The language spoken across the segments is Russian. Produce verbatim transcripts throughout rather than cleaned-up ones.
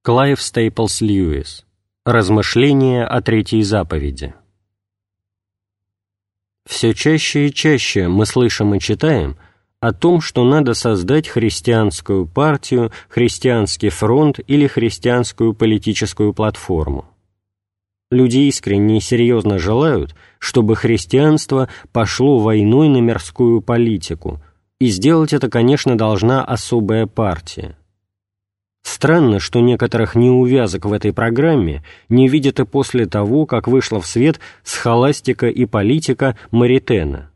Клайв Стейплс Льюис. Размышления о третьей заповеди. Все чаще и чаще мы слышим и читаем о том, что надо создать христианскую партию, христианский фронт или христианскую политическую платформу. Люди искренне и серьезно желают, чтобы христианство пошло войной на мирскую политику, и сделать это, конечно, должна особая партия. Странно, что некоторых неувязок в этой программе не видят и после того, как вышла в свет схоластика и политика Маритена.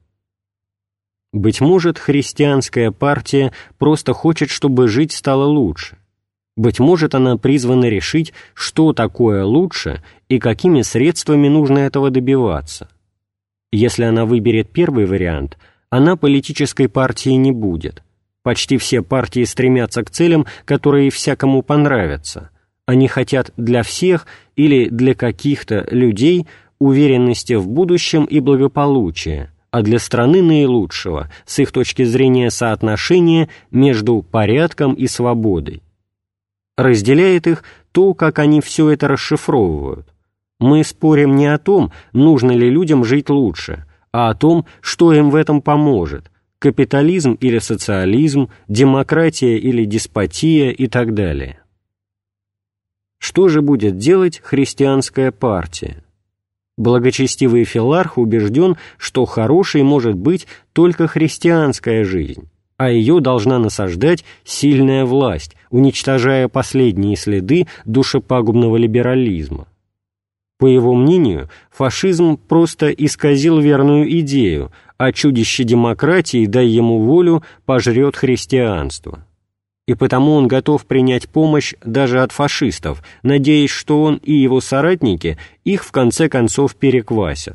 Быть может, христианская партия просто хочет, чтобы жить стало лучше. Быть может, она призвана решить, что такое лучше и какими средствами нужно этого добиваться. Если она выберет первый вариант, она политической партией не будет. Почти все партии стремятся к целям, которые всякому понравятся. Они хотят для всех или для каких-то людей уверенности в будущем и благополучия, а для страны наилучшего, с их точки зрения, соотношения между порядком и свободой. Разделяет их то, как они все это расшифровывают. Мы спорим не о том, нужно ли людям жить лучше, а о том, что им в этом поможет – капитализм или социализм, демократия или деспотия и так далее. Что же будет делать христианская партия? Благочестивый Филарх убежден, что хорошей может быть только христианская жизнь, а ее должна насаждать сильная власть, уничтожая последние следы душепагубного либерализма. По его мнению, фашизм просто исказил верную идею, а чудище демократии, дай ему волю, пожрет христианство. И потому он готов принять помощь даже от фашистов, надеясь, что он и его соратники их в конце концов переквасят.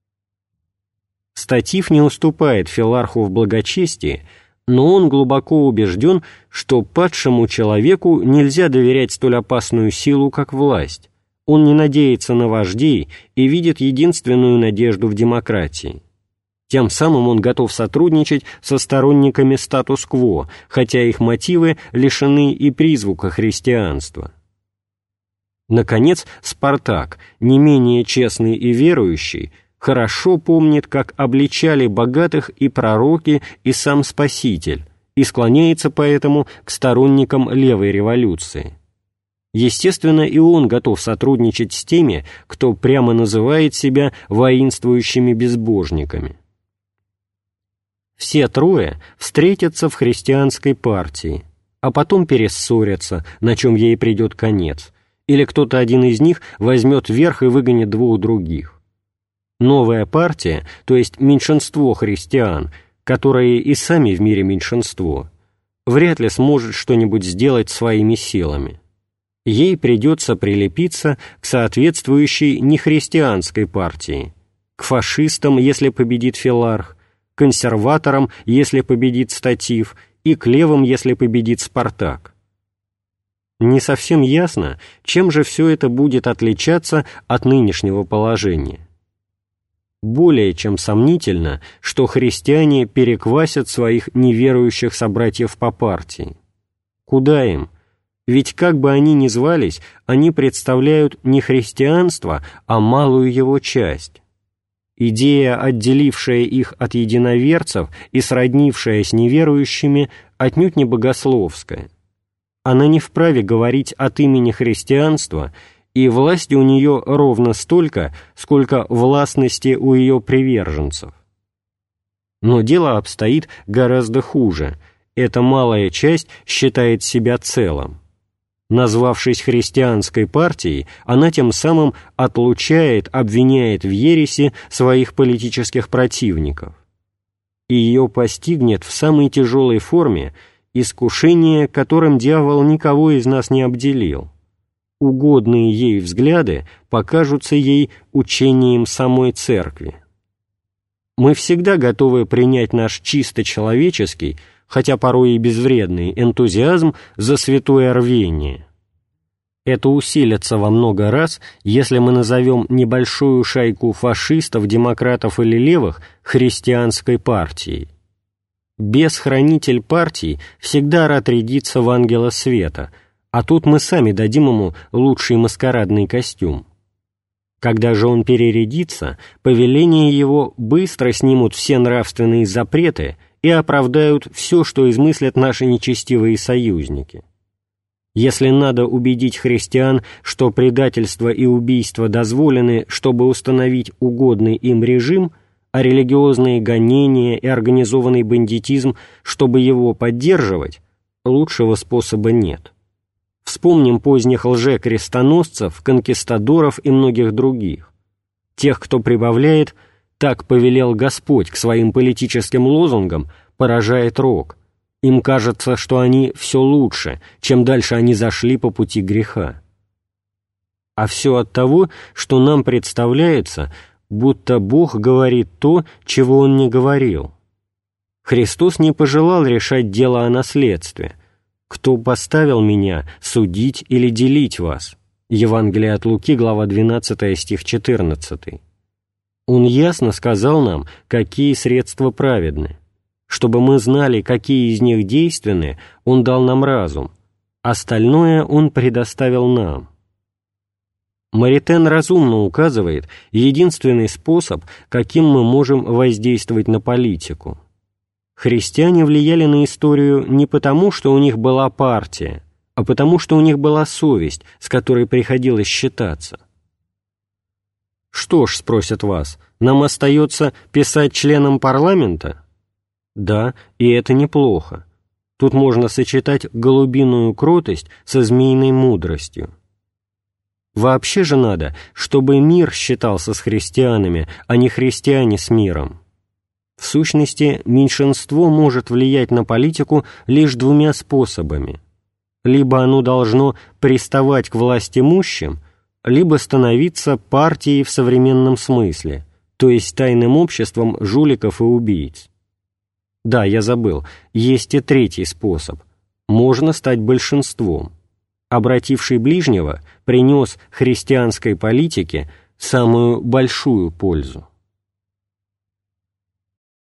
Статив не уступает Филарху в благочестии, но он глубоко убежден, что падшему человеку нельзя доверять столь опасную силу, как власть. Он не надеется на вождей и видит единственную надежду в демократии. Тем самым он готов сотрудничать со сторонниками статус-кво, хотя их мотивы лишены и призвука христианства. Наконец, Спартак, не менее честный и верующий, хорошо помнит, как обличали богатых и пророки, и сам Спаситель, и склоняется поэтому к сторонникам левой революции. Естественно, и он готов сотрудничать с теми, кто прямо называет себя воинствующими безбожниками. Все трое встретятся в христианской партии, а потом перессорятся, на чем ей придет конец, или кто-то один из них возьмет верх и выгонит двух других. Новая партия, то есть меньшинство христиан, которые и сами в мире меньшинство, вряд ли сможет что-нибудь сделать своими силами. Ей придется прилепиться к соответствующей нехристианской партии, к фашистам, если победит Филарх, к консерваторам, если победит Статив, и к левым, если победит Спартак. Не совсем ясно, чем же все это будет отличаться от нынешнего положения. Более чем сомнительно, что христиане переквасят своих неверующих собратьев по партии. Куда им? Ведь как бы они ни звались, они представляют не христианство, а малую его часть. Идея, отделившая их от единоверцев и сроднившая с неверующими, отнюдь не богословская. Она не вправе говорить от имени христианства, и власти у нее ровно столько, сколько властности у ее приверженцев. Но дело обстоит гораздо хуже. Эта малая часть считает себя целым. Назвавшись христианской партией, она тем самым отлучает, обвиняет в ереси своих политических противников. И ее постигнет в самой тяжелой форме искушение, которым дьявол никого из нас не обделил. Угодные ей взгляды покажутся ей учением самой Церкви. Мы всегда готовы принять наш чисто человеческий, хотя порой и безвредный, энтузиазм за святое рвение. Это усилится во много раз, если мы назовем небольшую шайку фашистов, демократов или левых христианской партией. Бес-хранитель партий всегда рад рядиться в ангела света, а тут мы сами дадим ему лучший маскарадный костюм. Когда же он перерядится, повеления его быстро снимут все нравственные запреты и оправдают все, что измыслят наши нечестивые союзники. Если надо убедить христиан, что предательство и убийство дозволены, чтобы установить угодный им режим, а религиозные гонения и организованный бандитизм, чтобы его поддерживать, лучшего способа нет. Вспомним поздних лже-крестоносцев, конкистадоров и многих других. Тех, кто прибавляет «так повелел Господь» к своим политическим лозунгам, поражает рок. Им кажется, что они все лучше, чем дальше они зашли по пути греха. А все от того, что нам представляется, будто Бог говорит то, чего Он не говорил. Христос не пожелал решать дело о наследстве. «Кто поставил меня судить или делить вас?» Евангелие от Луки, глава двенадцатая, стих четырнадцатый. Он ясно сказал нам, какие средства праведны. Чтобы мы знали, какие из них действенны, Он дал нам разум. Остальное Он предоставил нам. Маритен разумно указывает единственный способ, каким мы можем воздействовать на политику. Христиане влияли на историю не потому, что у них была партия, а потому, что у них была совесть, с которой приходилось считаться. «Что ж, — спросят вас, — нам остается писать членам парламента?» Да, и это неплохо. Тут можно сочетать голубиную кротость со змеиной мудростью. Вообще же надо, чтобы мир считался с христианами, а не христиане с миром. В сущности, меньшинство может влиять на политику лишь двумя способами. Либо оно должно приставать к властимущим, либо становиться партией в современном смысле, то есть тайным обществом жуликов и убийц. Да, я забыл, есть и третий способ. Можно стать большинством. Обративший ближнего принес христианской политике самую большую пользу.